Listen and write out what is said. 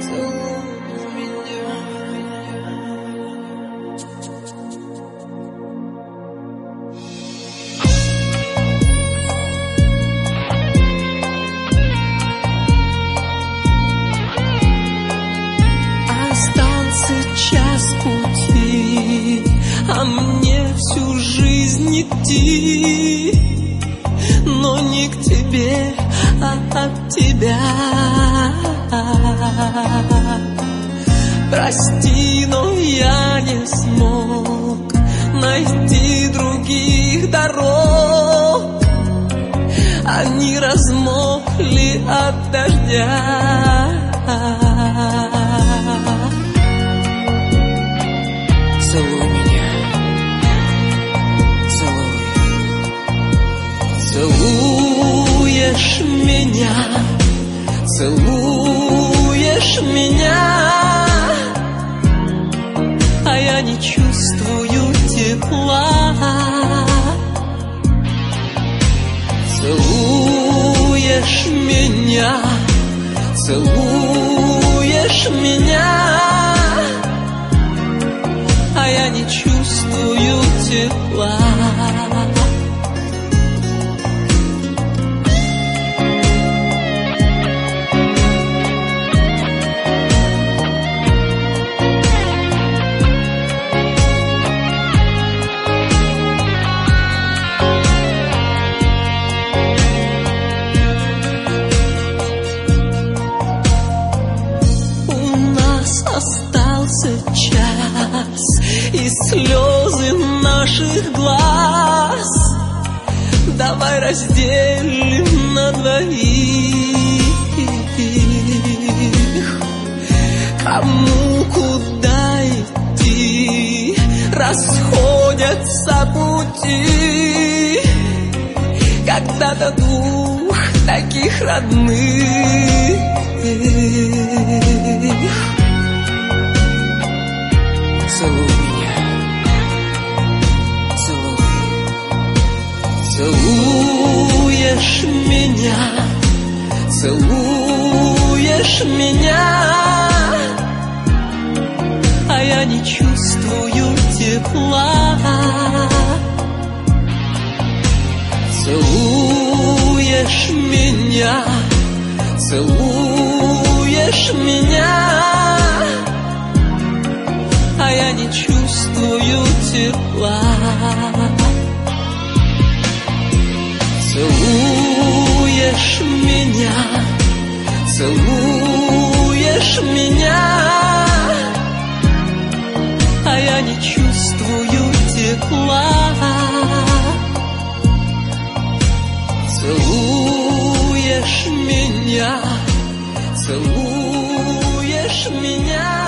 Час пути, а мне всю жизнь идти, но не к тебе, а от тебя. Прости, но я не смог найти других дорог. Они размокли от дождя. Целуй меня, целуй. Целуешь меня, целуешь меня, а я не чувствую тепла. Целуешь меня, целуешь меня, а я не чувствую тепла. У нас остался час и слезы наших глаз. Давай разделим на двоих. Кому куда идти, расходятся пути. Когда-то двух таких родных. Целуй меня, целуй. Целуешь меня, целуешь меня, а я не чувствую тепла. Целуешь меня, целуешь меня, а я не чувствую тепла. Целуешь меня, целуешь меня, а я не чувствую тепла. Целуешь меня, целуешь меня.